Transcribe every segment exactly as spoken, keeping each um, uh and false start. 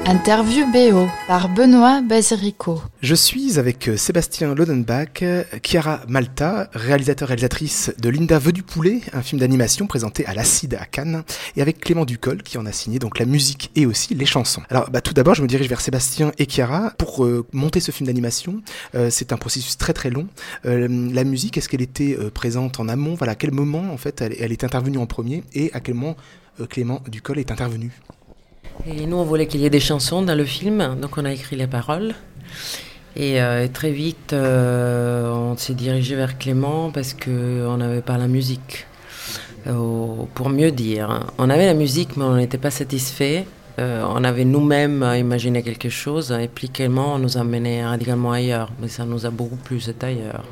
Interview B O par Benoît Basirico. Je suis avec Sébastien Lodenbach, Chiara Malta, réalisateur-réalisatrice de Linda veut du poulet, un film d'animation présenté à l'Acide à Cannes, et avec Clément Ducol qui en a signé donc la musique et aussi les chansons. Alors bah, tout d'abord je me dirige vers Sébastien et Chiara. Pour euh, monter ce film d'animation, euh, c'est un processus très très long. Euh, la musique, est-ce qu'elle était euh, présente en amont? Voilà, à quel moment en fait elle, elle est intervenue en premier et à quel moment euh, Clément Ducol est intervenu? Et nous, on voulait qu'il y ait des chansons dans le film, donc on a écrit les paroles. Et euh, très vite, euh, on s'est dirigé vers Clément parce qu'on n'avait pas la musique. Euh, pour mieux dire, on avait la musique, mais on n'était pas satisfait. Euh, on avait nous-mêmes imaginé quelque chose, et puis Clément nous a mené radicalement ailleurs. Mais ça nous a beaucoup plu, c'est ailleurs.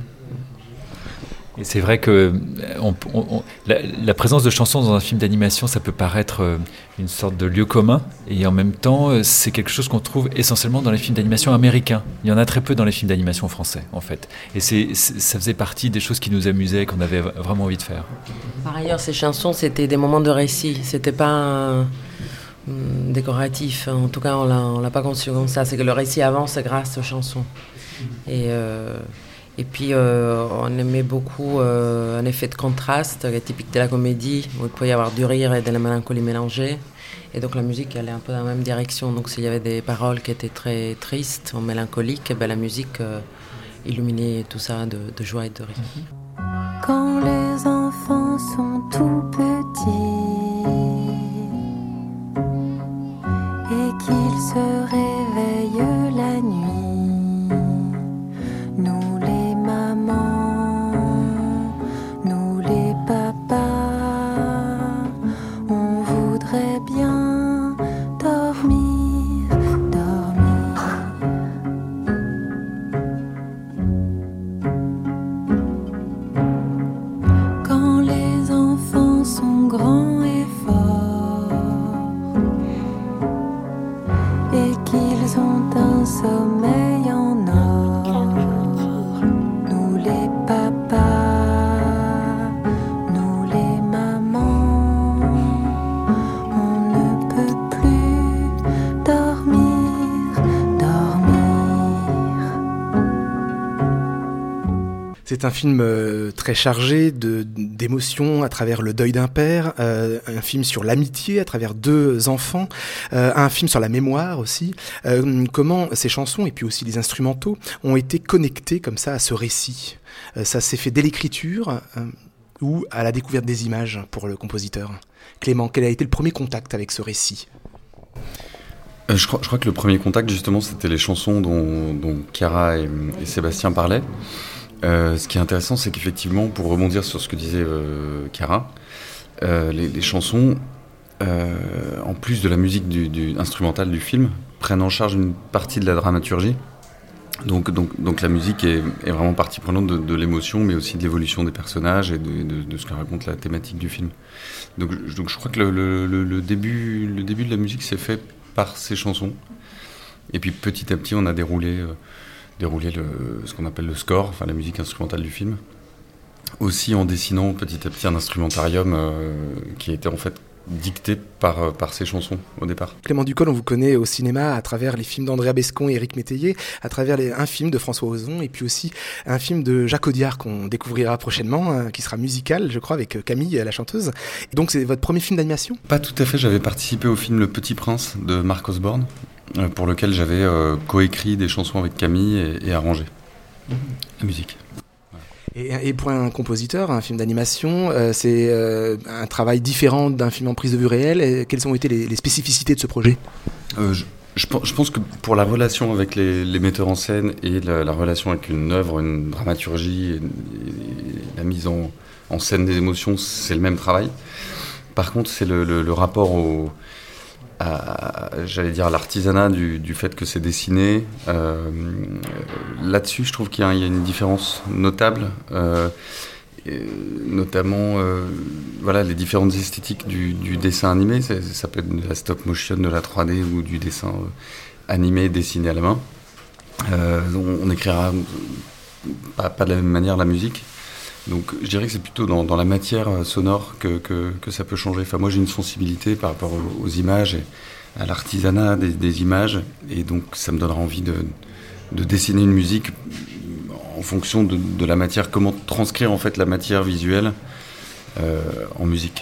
Et c'est vrai que on, on, on, la, la présence de chansons dans un film d'animation, ça peut paraître une sorte de lieu commun, et en même temps, c'est quelque chose qu'on trouve essentiellement dans les films d'animation américains. Il y en a très peu dans les films d'animation français, en fait. Et c'est, c'est, ça faisait partie des choses qui nous amusaient, qu'on avait vraiment envie de faire. Par ailleurs, ces chansons, c'était des moments de récit. C'était pas un, un décoratif. En tout cas, on l'a, on l'a pas conçu comme ça. C'est que le récit avance grâce aux chansons. Et... Euh, Et puis, euh, on aimait beaucoup euh, un effet de contraste, qui est typique de la comédie, où il peut y avoir du rire et de la mélancolie mélangée. Et donc, la musique allait un peu dans la même direction. Donc, s'il y avait des paroles qui étaient très tristes ou mélancoliques, ben, la musique euh, illuminait tout ça de, de joie et de rire. Quand les enfants sont tout petits et qu'ils se réveillent la nuit, nous les mamans, nous les papas, on voudrait bien dormir, dormir. Quand les enfants sont grands et forts et qu'ils ont un sommeil en or, nous les papas, nous les mamans, on ne peut plus dormir, dormir. C'est un film euh, très chargé de, d'émotions à travers le deuil d'un père, euh, un film sur l'amitié à travers deux enfants, euh, un film sur la mémoire aussi. Euh, comment ces chansons et puis aussi les instrumentaux ont été connectés comme ça à ce récit? euh, Ça s'est fait dès l'écriture euh, ou à la découverte des images pour le compositeur? Clément, quel a été le premier contact avec ce récit? Euh, je, crois, je crois que le premier contact, justement, c'était les chansons dont, dont Chiara et, et Sébastien parlaient. Euh, ce qui est intéressant, c'est qu'effectivement, pour rebondir sur ce que disait euh, Chiara, euh, les, les chansons, euh, en plus de la musique du, du, instrumentale du film, prennent en charge une partie de la dramaturgie. Donc, donc, donc la musique est, est vraiment partie prenante de, de l'émotion, mais aussi de l'évolution des personnages et de, de, de ce que raconte la thématique du film. Donc, je, donc je crois que le, le, le, début, le début de la musique s'est fait par ces chansons. Et puis petit à petit, on a déroulé... Euh, dérouler le, ce qu'on appelle le score, enfin la musique instrumentale du film, aussi en dessinant petit à petit un instrumentarium euh, qui était en fait dicté par, par ces chansons au départ. Clément Ducol, on vous connaît au cinéma à travers les films d'Andrea Bescon et Éric Métayer, à travers les, un film de François Ozon et puis aussi un film de Jacques Audiard qu'on découvrira prochainement, hein, qui sera musical, je crois, avec Camille, la chanteuse. Et donc c'est votre premier film d'animation? Pas tout à fait, j'avais participé au film Le Petit Prince de Marc Osborne, pour lequel j'avais euh, coécrit des chansons avec Camille et, et arrangé mmh. la musique. Et, et pour un compositeur, un film d'animation, euh, c'est euh, un travail différent d'un film en prise de vue réelle. Et quelles ont été les, les spécificités de ce projet? euh, je, je, je pense que pour la relation avec les, les metteurs en scène et la, la relation avec une œuvre, une dramaturgie, et, et la mise en, en scène des émotions, c'est le même travail. Par contre, c'est le, le, le rapport au... À, j'allais dire à l'artisanat du, du fait que c'est dessiné. Euh, là-dessus, je trouve qu'il y a, il y a une différence notable, euh, et notamment euh, voilà, les différentes esthétiques du, du dessin animé. Ça, ça peut être de la stop motion, de la trois D ou du dessin euh, animé dessiné à la main. Euh, on, on écrira pas, pas de la même manière la musique. Donc je dirais que c'est plutôt dans, dans la matière sonore que, que, que ça peut changer. Enfin, moi j'ai une sensibilité par rapport aux, aux images et à l'artisanat des, des images, et donc ça me donnera envie de, de dessiner une musique en fonction de, de la matière, comment transcrire en fait la matière visuelle euh, en musique.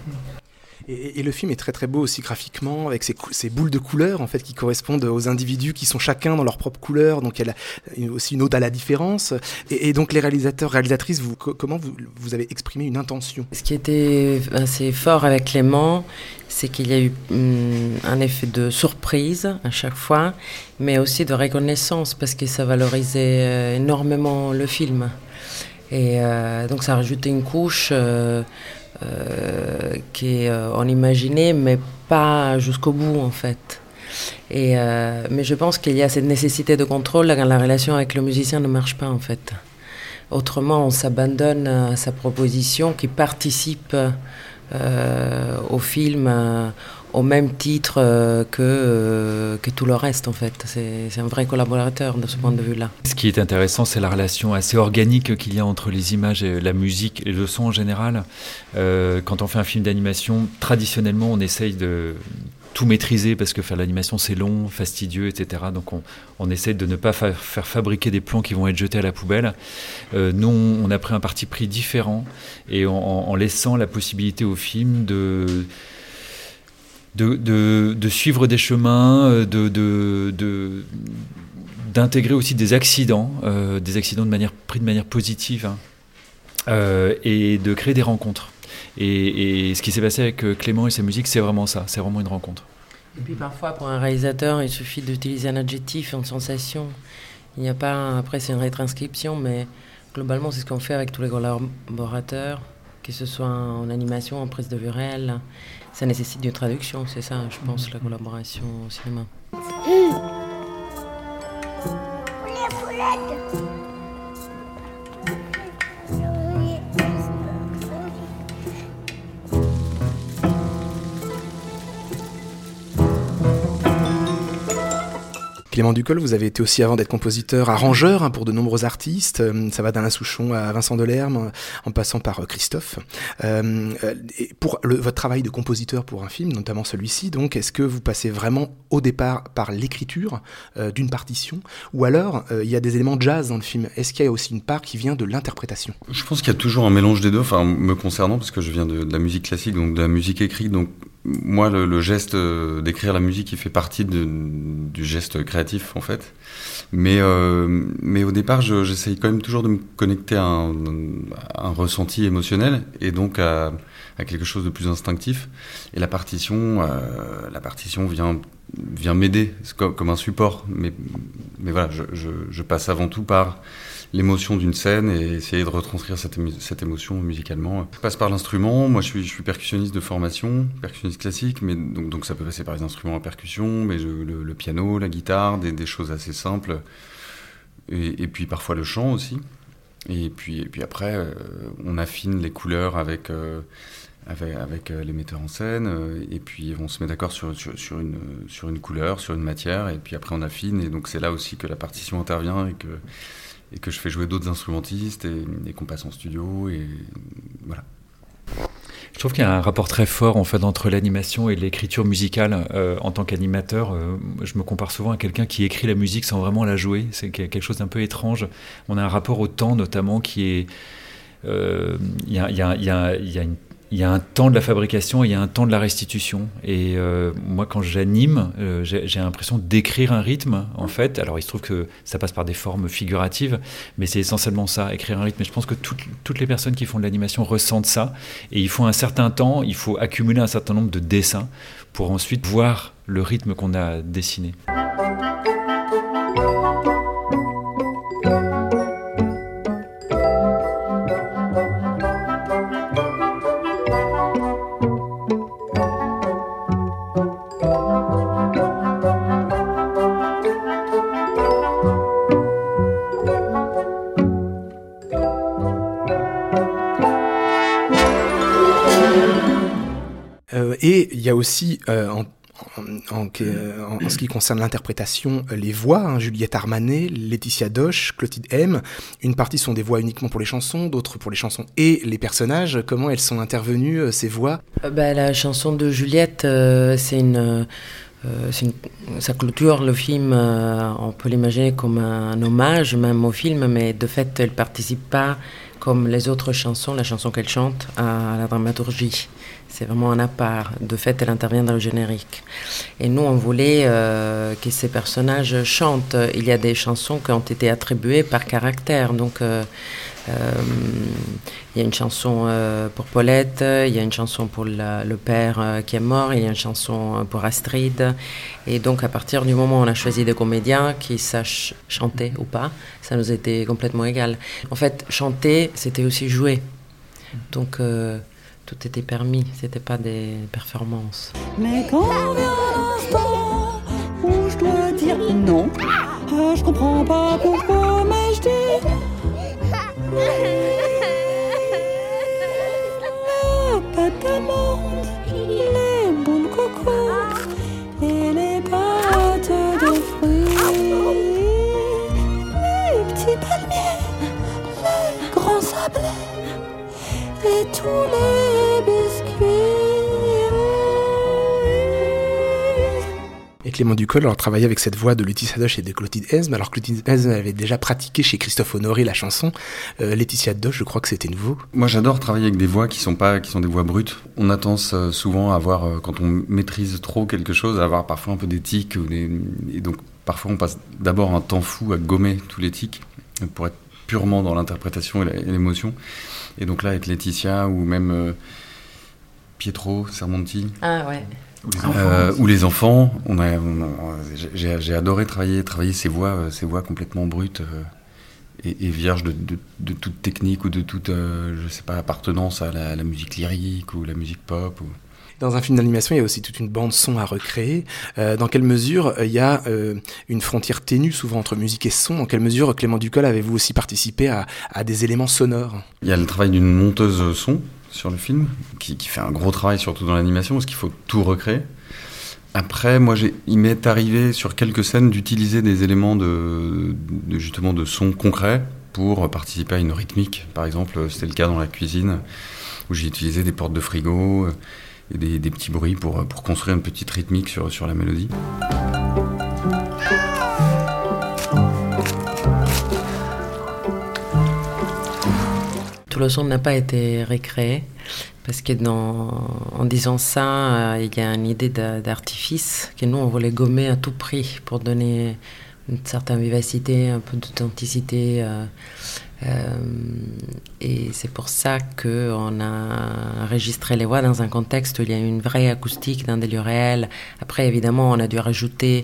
Et, et le film est très très beau aussi graphiquement, avec ces, ces boules de couleurs en fait qui correspondent aux individus qui sont chacun dans leur propre couleur, donc il y a la, aussi une ode à la différence. Et, et donc les réalisateurs, réalisatrices, vous, comment vous, vous avez exprimé une intention? Ce qui était assez fort avec Clément, c'est qu'il y a eu hum, un effet de surprise à chaque fois, mais aussi de reconnaissance, parce que ça valorisait euh, énormément le film. Et euh, donc ça rajoutait une couche euh, euh, qui euh, on imaginait, mais pas jusqu'au bout en fait. Et, euh, mais je pense qu'il y a cette nécessité de contrôle quand la relation avec le musicien ne marche pas en fait. Autrement, on s'abandonne à sa proposition qui participe euh, au film euh, au même titre euh, que, euh, que tout le reste en fait. C'est, c'est un vrai collaborateur de ce point de vue-là. Ce qui est intéressant, c'est la relation assez organique qu'il y a entre les images et la musique et le son en général. Euh, quand on fait un film d'animation, traditionnellement, on essaye de tout maîtriser parce que faire l'animation c'est long, fastidieux, et cetera. Donc on, on essaie de ne pas fa- faire fabriquer des plans qui vont être jetés à la poubelle. Euh, nous, on a pris un parti pris différent et en, en laissant la possibilité au film de De, de, de suivre des chemins, de, de, de, d'intégrer aussi des accidents, euh, des accidents de manière, pris de manière positive, hein, euh, et de créer des rencontres. Et, et ce qui s'est passé avec Clément et sa musique, c'est vraiment ça, c'est vraiment une rencontre. Et puis parfois, pour un réalisateur, il suffit d'utiliser un adjectif, une sensation. Il n'y a pas, après c'est une retranscription, mais globalement c'est ce qu'on fait avec tous les collaborateurs, que ce soit en animation, en prise de vue réelle. Ça nécessite une traduction, c'est ça, je pense, la collaboration au cinéma. Clément Ducol, vous avez été aussi, avant d'être compositeur, arrangeur hein, pour de nombreux artistes. Ça va d'Alain Souchon à Vincent Delerme, en passant par Christophe. Euh, et pour le, votre travail de compositeur pour un film, notamment celui-ci, donc, est-ce que vous passez vraiment au départ par l'écriture euh, d'une partition, ou alors euh, il y a des éléments jazz dans le film? Est-ce qu'il y a aussi une part qui vient de l'interprétation? Je pense qu'il y a toujours un mélange des deux, enfin me concernant, parce que je viens de, de la musique classique, donc de la musique écrite, donc moi, le, le geste d'écrire la musique, il fait partie de, du geste créatif, en fait. Mais, euh, mais au départ, je, j'essaye quand même toujours de me connecter à un, à un ressenti émotionnel, et donc à, à quelque chose de plus instinctif. Et la partition, euh, la partition vient, vient m'aider comme, comme un support. Mais, mais voilà, je, je, je passe avant tout par l'émotion d'une scène et essayer de retranscrire cette, émo- cette émotion musicalement. Je passe par l'instrument. Moi, je suis, je suis percussionniste de formation, percussionniste classique, mais donc, donc ça peut passer par les instruments à percussion, mais je, le, le piano, la guitare, des, des choses assez simples, et, et puis parfois le chant aussi. Et puis, et puis après, euh, on affine les couleurs avec, euh, avec, avec euh, les metteurs en scène, euh, et puis on se met d'accord sur, sur, sur, une, sur une couleur, sur une matière, et puis après on affine, et donc c'est là aussi que la partition intervient et que et que je fais jouer d'autres instrumentistes et, et qu'on passe en studio, et voilà. Je trouve qu'il y a un rapport très fort en fait entre l'animation et l'écriture musicale. Euh, en tant qu'animateur, euh, je me compare souvent à quelqu'un qui écrit la musique sans vraiment la jouer. C'est quelque chose d'un peu étrange. On a un rapport au temps notamment qui est... Euh, il y a, y a, y a, y a une Il y a un temps de la fabrication et il y a un temps de la restitution. Et euh, moi, quand j'anime, euh, j'ai, j'ai l'impression d'écrire un rythme, en fait. Alors, il se trouve que ça passe par des formes figuratives, mais c'est essentiellement ça, écrire un rythme. Et je pense que toutes, toutes les personnes qui font de l'animation ressentent ça. Et il faut un certain temps, il faut accumuler un certain nombre de dessins pour ensuite voir le rythme qu'on a dessiné. Euh, et il y a aussi, euh, en, en, en, en, en ce qui concerne l'interprétation, les voix, hein, Juliette Armanet, Laetitia Doche, Clotilde M. Une partie sont des voix uniquement pour les chansons, d'autres pour les chansons et les personnages. Comment elles sont intervenues, euh, ces voix? euh, bah, La chanson de Juliette, euh, c'est une... Euh, c'est une, ça clôture le film, euh, on peut l'imaginer comme un, un hommage même au film, mais de fait, elle ne participe pas comme les autres chansons, la chanson qu'elle chante, à la dramaturgie. C'est vraiment un à part. De fait, elle intervient dans le générique. Et nous, on voulait euh, que ces personnages chantent. Il y a des chansons qui ont été attribuées par caractère. Donc, euh, euh, il y a une chanson euh, pour Paulette, il y a une chanson pour la, le père euh, qui est mort, il y a une chanson pour Astrid. Et donc, à partir du moment où on a choisi des comédiens qui sachent chanter ou pas, ça nous était complètement égal. En fait, chanter, c'était aussi jouer. Donc, euh, tout était permis, c'était pas des performances. Mais quand vient l'instant où je dois dire non, ah, je comprends pas pourquoi, mais je dis la pâte d'amande, les boules coco et les pâtes de fruits, les petits palmiers, les grands sablés et tous les biscuits. Et Clément Ducol alors travaillait avec cette voix de Laetitia Doche et de Clotilde Esme, alors Clotilde Esme avait déjà pratiqué chez Christophe Honoré la chanson. Euh, Laetitia Doche, je crois que c'était nouveau. Moi, j'adore travailler avec des voix qui sont pas, qui sont des voix brutes. On a tendance euh, souvent à avoir, euh, quand on maîtrise trop quelque chose, à avoir parfois un peu des tics, ou des, et donc parfois on passe d'abord un temps fou à gommer tous les tics pour être purement dans l'interprétation et, la, et l'émotion. Et donc là, avec Laetitia ou même euh, Pietro Sermonti. Ah ouais. Ou les, euh, ou les enfants, on a, on a, j'ai, j'ai adoré travailler, travailler ces voix, ces voix complètement brutes euh, et, et vierges de, de, de toute technique ou de toute, euh, je sais pas, appartenance à la, à la musique lyrique ou la musique pop. Ou... Dans un film d'animation, il y a aussi toute une bande son à recréer. Euh, dans quelle mesure euh, il y a euh, une frontière ténue souvent entre musique et son? Dans quelle mesure, Clément Ducol, avez-vous aussi participé à, à des éléments sonores? Il y a le travail d'une monteuse son sur le film, qui, qui fait un gros travail surtout dans l'animation, parce qu'il faut tout recréer. Après, moi, j'ai, il m'est arrivé sur quelques scènes d'utiliser des éléments de, de justement de son concret pour participer à une rythmique. Par exemple, c'était le cas dans la cuisine, où j'ai utilisé des portes de frigo et des, des petits bruits pour, pour construire une petite rythmique sur, sur la mélodie. Tout le son n'a pas été recréé parce que dans, en disant ça, euh, il y a une idée d'artifice que nous on voulait gommer à tout prix pour donner une certaine vivacité, un peu d'authenticité. Euh, euh, et c'est pour ça qu'on a enregistré les voix dans un contexte où il y a une vraie acoustique dans des lieux réels. Après, évidemment, on a dû rajouter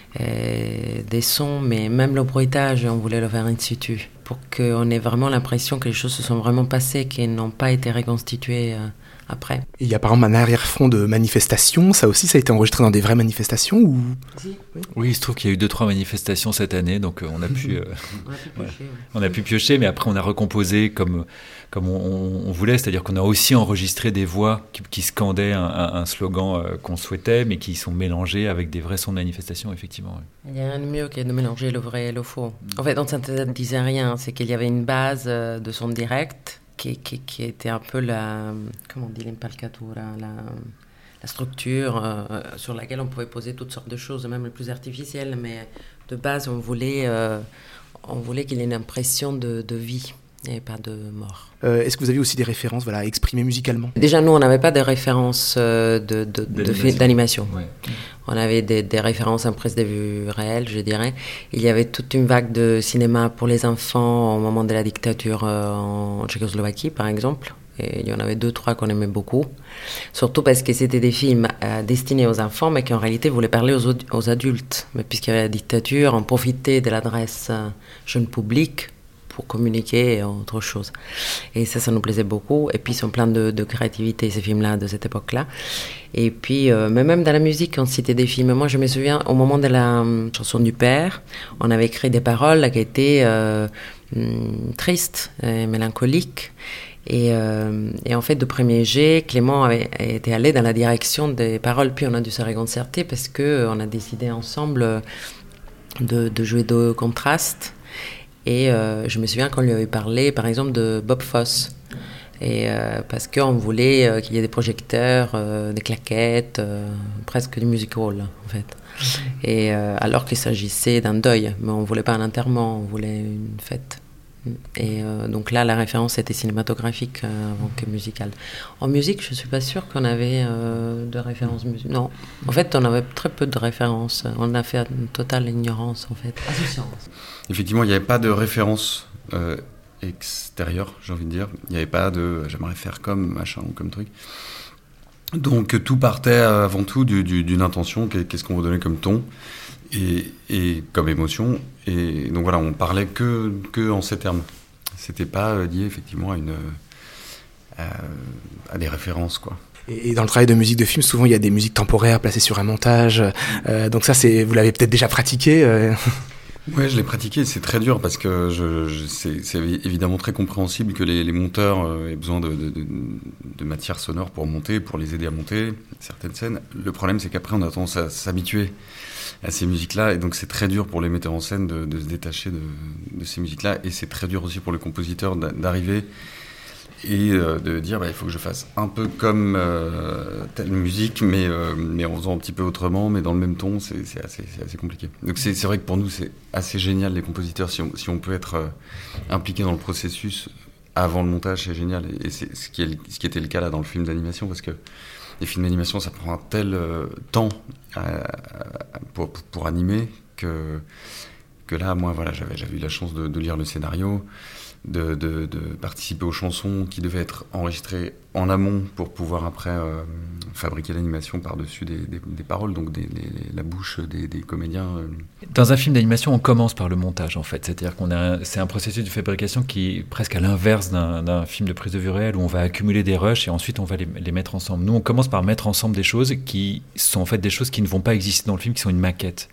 euh, des sons, mais même le bruitage, on voulait le faire in situ, pour qu'on ait vraiment l'impression que les choses se sont vraiment passées, qu'elles n'ont pas été reconstituées euh, après. Il y a par exemple un arrière-fond de manifestations, ça aussi, ça a été enregistré dans des vraies manifestations ou... Si, oui. Oui, il se trouve qu'il y a eu deux, trois manifestations cette année, donc euh, on, a pu, euh, on, a pu piocher, ouais. on a pu piocher, mais après on a recomposé comme, comme on, on voulait, c'est-à-dire qu'on a aussi enregistré des voix qui, qui scandaient un, un, un slogan euh, qu'on souhaitait, mais qui sont mélangés avec des vrais sons de manifestation, effectivement. Oui. Il n'y a rien de mieux que de mélanger le vrai et le faux. En fait, on ne disait rien, c'est qu'il y avait une base de son direct, Qui, qui, qui était un peu la, comment on dit, l'impalcatura, la, la structure euh, sur laquelle on pouvait poser toutes sortes de choses, même les plus artificielles, mais de base, on voulait, euh, on voulait qu'il y ait une impression de, de vie et pas de mort. Euh, est-ce que vous avez aussi des références voilà, à exprimer musicalement? Déjà, nous, on n'avait pas de références euh, de, de, d'animation. De, d'animation. Ouais. On avait des, des références en prise de vue réelle, je dirais. Il y avait toute une vague de cinéma pour les enfants au moment de la dictature euh, en Tchécoslovaquie, par exemple. Et il y en avait deux, trois qu'on aimait beaucoup. Surtout parce que c'était des films euh, destinés aux enfants, mais qui en réalité voulaient parler aux, aux adultes. Mais puisqu'il y avait la dictature, on profitait de l'adresse euh, jeune public pour communiquer et autre chose. Et ça, ça nous plaisait beaucoup. Et puis, ils sont pleins de, de créativité, ces films-là, de cette époque-là. Et puis, euh, mais même dans la musique, on citait des films. Moi, je me souviens, au moment de la euh, chanson du père, on avait écrit des paroles qui étaient euh, tristes, et mélancoliques. Et, euh, et en fait, de premier jet, Clément avait, était allé dans la direction des paroles. Puis, on a dû se réconcerter parce qu'on a décidé ensemble de, de jouer de contraste. Et euh, je me souviens qu'on lui avait parlé, par exemple, de Bob Fosse. Et euh, parce qu'on voulait euh, qu'il y ait des projecteurs, euh, des claquettes, euh, presque du music hall en fait. Et euh, alors qu'il s'agissait d'un deuil, mais on voulait pas un enterrement, on voulait une fête. Et euh, donc là, la référence était cinématographique euh, avant que musicale. En musique, je suis pas sûre qu'on avait euh, de références musicales. Non, en fait, on avait très peu de références. On a fait une totale ignorance en fait. Insouciance. Effectivement, il n'y avait pas de référence euh, extérieure, j'ai envie de dire. Il n'y avait pas de j'aimerais faire comme machin ou comme truc. Donc tout partait avant tout du, du, d'une intention, qu'est-ce qu'on veut donner comme ton et, et comme émotion. Et donc voilà, on parlait que, que en ces termes. C'était pas lié effectivement à, une, à, à des références, quoi. Et dans le travail de musique de film, souvent il y a des musiques temporaires placées sur un montage. Euh, donc ça, c'est, vous l'avez peut-être déjà pratiqué euh... Ouais, je l'ai pratiqué, c'est très dur parce que je, je, c'est, c'est évidemment très compréhensible que les, les monteurs euh, aient besoin de, de, de, de matière sonore pour monter, pour les aider à monter certaines scènes. Le problème, c'est qu'après, on a tendance à s'habituer à ces musiques-là, et donc c'est très dur pour les metteurs en scène de, de se détacher de, de ces musiques-là, et c'est très dur aussi pour le compositeur d'arriver et euh, de dire bah, il faut que je fasse un peu comme euh, telle musique, mais, euh, mais en faisant un petit peu autrement, mais dans le même ton, c'est, c'est, assez, c'est assez compliqué. Donc c'est, c'est vrai que pour nous, c'est assez génial, les compositeurs, si on, si on peut être euh, impliqué dans le processus avant le montage, c'est génial. Et, et c'est ce qui, est, ce qui était le cas là dans le film d'animation, parce que les films d'animation, ça prend un tel euh, temps à, à, pour, pour animer que, que là, moi, voilà, j'avais, j'avais eu la chance de, de lire le scénario, De, de, de participer aux chansons qui devaient être enregistrées en amont pour pouvoir après euh, fabriquer l'animation par-dessus des, des, des paroles, donc des, les, la bouche des, des comédiens. Euh. Dans un film d'animation, on commence par le montage en fait, c'est-à-dire qu'on a un, c'est un processus de fabrication qui est presque à l'inverse d'un, d'un film de prise de vue réelle où on va accumuler des rushs et ensuite on va les, les mettre ensemble. Nous, on commence par mettre ensemble des choses qui sont en fait des choses qui ne vont pas exister dans le film, qui sont une maquette.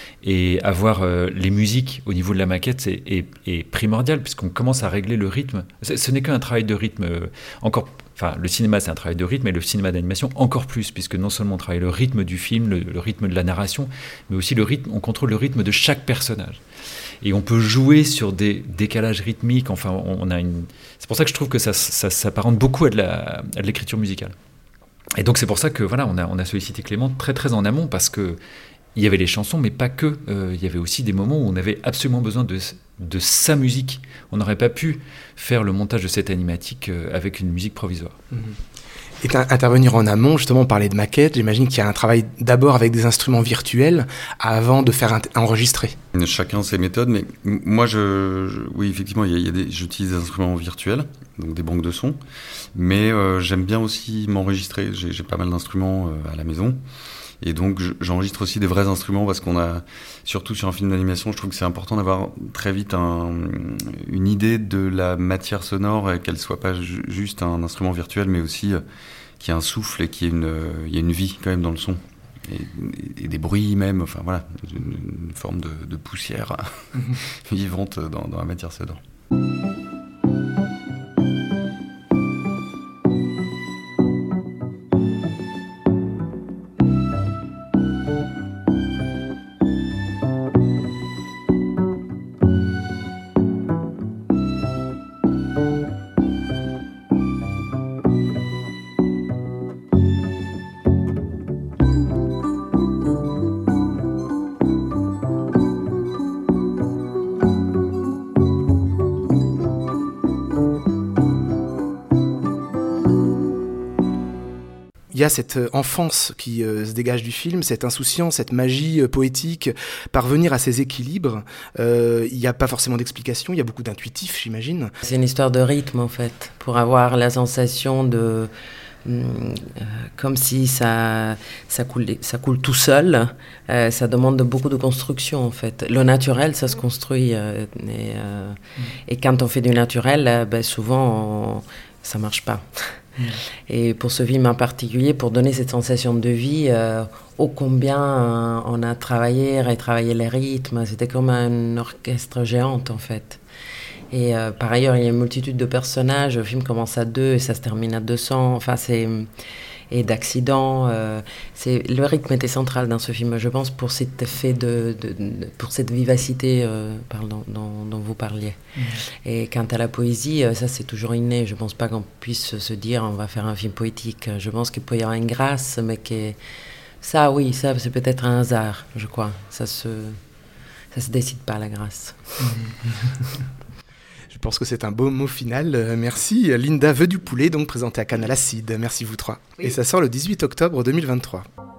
Et avoir euh, les musiques au niveau de la maquette est, est, est primordial puisqu'on commence à régler le rythme. Ce, ce n'est qu'un travail de rythme euh, encore. Enfin, le cinéma c'est un travail de rythme et le cinéma d'animation encore plus puisque non seulement on travaille le rythme du film, le, le rythme de la narration, mais aussi le rythme. On contrôle le rythme de chaque personnage. Et on peut jouer sur des décalages rythmiques. Enfin, on, on a une. C'est pour ça que je trouve que ça, ça, ça s'apparente beaucoup à de, la, à de l'écriture musicale. Et donc c'est pour ça que voilà, on a, on a sollicité Clément très très en amont parce que. Il y avait les chansons, mais pas que. Euh, il y avait aussi des moments où on avait absolument besoin de, de sa musique. On n'aurait pas pu faire le montage de cette animatique euh, avec une musique provisoire. Mmh. Et intervenir en amont, justement, on parlait de maquette. J'imagine qu'il y a un travail d'abord avec des instruments virtuels avant de faire enregistrer. Chacun ses méthodes, mais moi, je, je oui, effectivement, il y a, il y a des, j'utilise des instruments virtuels, donc des banques de sons, mais euh, j'aime bien aussi m'enregistrer. J'ai, j'ai pas mal d'instruments euh, à la maison. Et donc j'enregistre aussi des vrais instruments parce qu'on a, surtout sur un film d'animation, je trouve que c'est important d'avoir très vite un, une idée de la matière sonore et qu'elle soit pas ju- juste un instrument virtuel, mais aussi euh, qu'il y ait un souffle et qu'il y ait une, il y ait une vie quand même dans le son. Et, et des bruits même, enfin voilà, une, une forme de, de poussière vivante dans, dans la matière sonore. Il y a cette enfance qui euh, se dégage du film, cette insouciance, cette magie euh, poétique, parvenir à ces équilibres. Euh, il n'y a pas forcément d'explication, il y a beaucoup d'intuitif, j'imagine. C'est une histoire de rythme, en fait, pour avoir la sensation de... Euh, comme si ça, ça, coule, ça coule tout seul. Euh, ça demande beaucoup de construction, en fait. Le naturel, ça se construit. Euh, et, euh, mmh. et quand on fait du naturel, euh, ben, souvent, on, ça ne marche pas. Et pour ce film en particulier, pour donner cette sensation de vie, euh, ô combien euh, on a travaillé, retravaillé les rythmes, c'était comme un orchestre géant en fait. Et euh, par ailleurs, il y a une multitude de personnages, le film commence à deux et ça se termine à deux cents, enfin c'est... et d'accidents. Euh, c'est, le rythme était central dans ce film, je pense, pour cet effet de, de, de pour cette vivacité euh, pardon, dont, dont vous parliez. Mmh. Et quant à la poésie, ça c'est toujours inné. Je ne pense pas qu'on puisse se dire on va faire un film poétique. Je pense qu'il peut y avoir une grâce, mais que ça, oui, ça c'est peut-être un hasard, je crois. Ça se, ça se décide pas, la grâce. Mmh. Je pense que c'est un beau mot final. Euh, merci. Linda veut du poulet, donc présenté à Cannes à l'Acide. Merci vous trois. Oui. Et ça sort le dix-huit octobre deux mille vingt-trois.